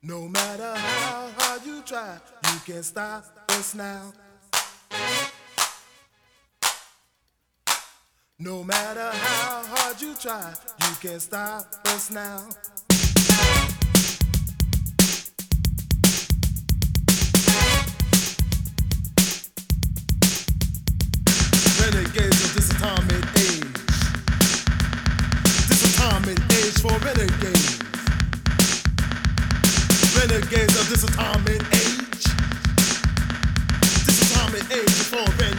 No matter how hard you try, you can't stop us now. No matter how hard you try, you can't stop us now. Renegades of this atomic age. This atomic age for renegades. Renegades of this atomic age. This atomic age is for renegades.